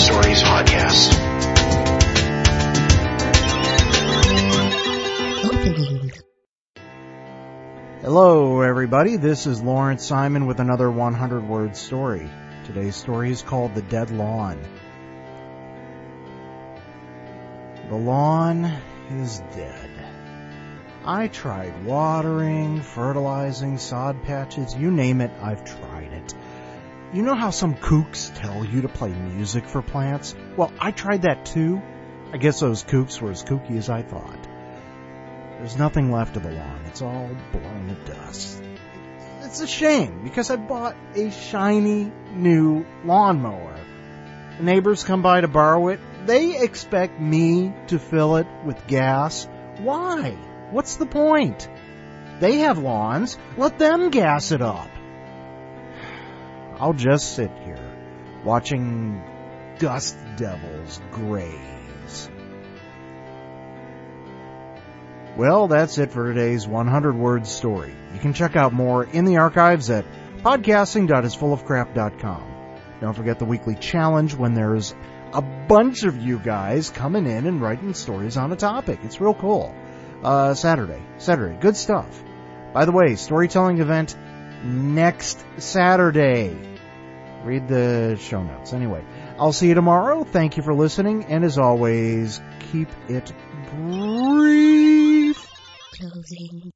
Stories podcast. Hello, everybody. This is Lawrence Simon with another 100-word story. Today's story is called The Dead Lawn. The lawn is dead. I tried watering, fertilizing, sod patches, you name it, I've tried it. You know how some kooks tell you to play music for plants? Well, I tried that too. I guess those kooks were as kooky as I thought. There's nothing left of the lawn. It's all blown to dust. It's a shame because I bought a shiny new lawnmower. The neighbors come by to borrow it. They expect me to fill it with gas. Why? What's the point? They have lawns. Let them gas it up. I'll just sit here, watching dust devils graze. Well, that's it for today's 100-word story. You can check out more in the archives at podcasting.isfullofcrap.com. Don't forget the weekly challenge when there's a bunch of you guys coming in and writing stories on a topic. It's real cool. Saturday. Good stuff. By the way, storytelling event next Saturday. Read the show notes. Anyway, I'll see you tomorrow. Thank you for listening. And as always, keep it brief. Closing